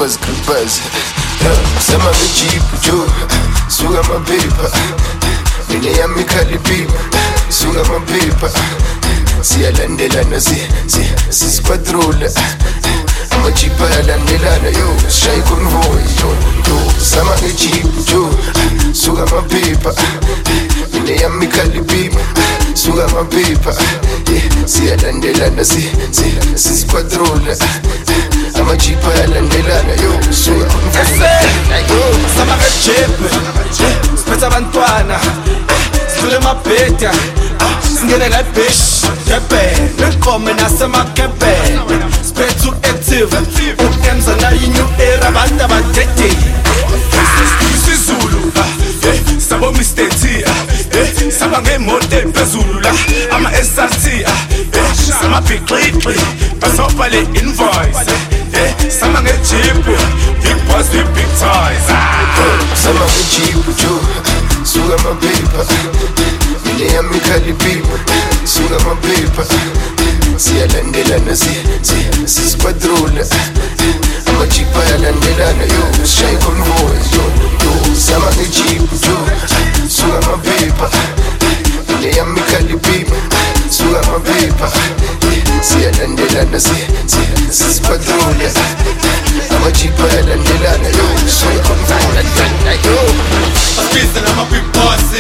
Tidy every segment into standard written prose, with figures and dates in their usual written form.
grippers sama ngejipu jo suka maphepha mina yami khaliphi suka maphepha siyalandelana sisquadrole amajipa yalandelana yo shay convoy yo sama ngejipu jo suka maphepha mina yami khaliphi suka maphepha siyalandelana sisquadrole amajipa yalandelana yo suka sama ngejipu siphethe abantwana sidlule mabheda singene la bish Kebe Nekome nasema kebe Spread active Ukemza na new era Banda batete Isizulu Sabo Mr. T Saba ngemote pezulu la Ama SRT Sama big clip Basopa le invoice Sama ngejipu Big boss with big toys Sama ngejipu jo Suga maphepha mina yami khaliphi suka maphepha siyalandelana sisquadrole amajipa yalandelana yo shay convoy yo sama ngejipu jo suka maphepha mina yami khaliphi suka maphepha siyalandelana sisquadrole amajipa yalandelana yo shay convoy yo Pizza na my big boss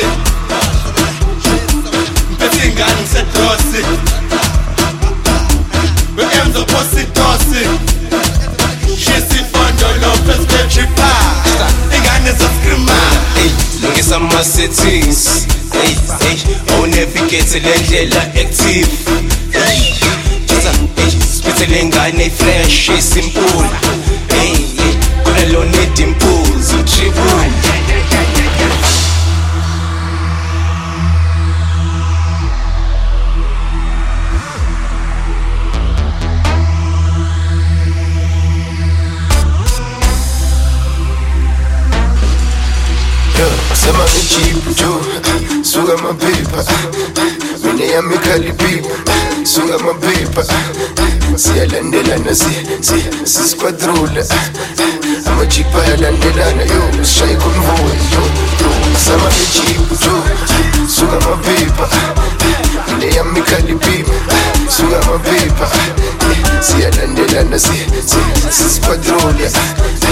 Mpethingani sedrosi Wekemzo posi tosi Shisi fondo Lopez Petripa Ingane zaskrima Lungisa ama settings Awunavigate lendlela active Spithe lengane fresh simple Kuna lo need impulse utriple sama ngejipu jo suka maphepha mina yami khaliphi suka maphepha siyalandelana sisquadrole amajipa yalandelana yo shay convoy yo sama ngejipu jo suka maphepha mina yami khaliphi suka maphepha siyalandelana sisquadrole